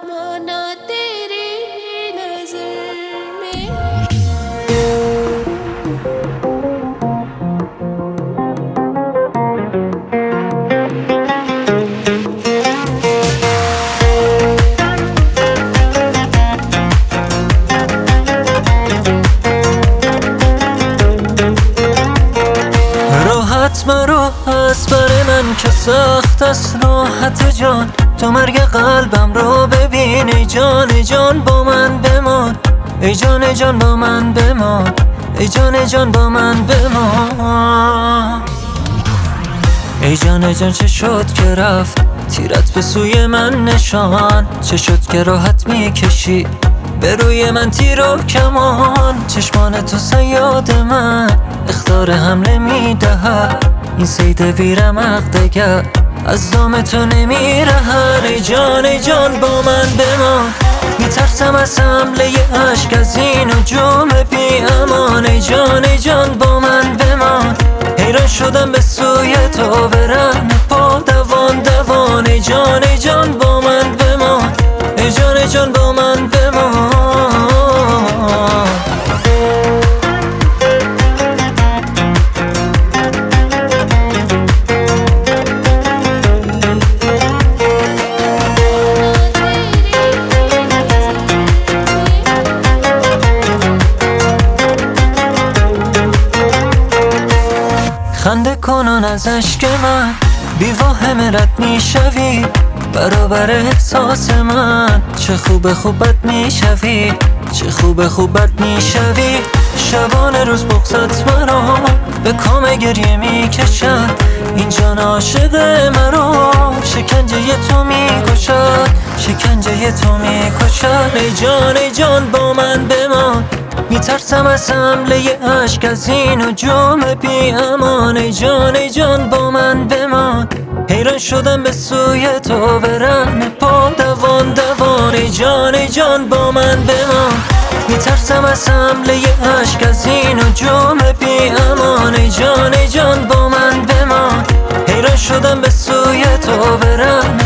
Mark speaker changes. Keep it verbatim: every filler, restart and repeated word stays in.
Speaker 1: माना तेरी नजर में।
Speaker 2: راحت مرا از بر من که سخت است راحت جان، تو مرگ قلبم رو ببین ای جان ای جان با من بمان، ای جان ای جان با من بمان، ای جان ای جان با من بمان. ای جان ای جان چه شد که رفت تیرت به سوی من نشان، چه شد که راحت میکشی به روی من تیر و کمان، چشمان تو صیاد من اخطار حمله میدهد، این صید بیرمق دگر از دام تو نمیرهد. ای جان ای جان با من بمان، میترسم از حمله اشک از این هجوم بی امان. ای جان ای جان با من بمان، حیران شدم به سوی تو برم پا دوان دوان. ای جان ای جان با من بمان، ای جان ای جان با من بمان. خنده کنون از عشق من بی واهم رد میشوی، برابر احساس من چه خوب خوبت میشوی، چه خوب خوبت میشوی. شبانه روز بغضت مرا به کام گریه میکشد، این جان عاشق مرا شکنجه تو میکشد، شکنجه تو میکشد. ای جان ای جان با من بمان، میترسم از حمله اشک از این هجوم بی امان. ای جان ای جان با من بمان، حیران شدم به سوی تو برم پا دوان دوان. ای جان ای جان با من بمان، میترسم از حمله اشک از این هجوم بی امان. ای جان ای جان با من بمان، حیران شدم به سوی تو برم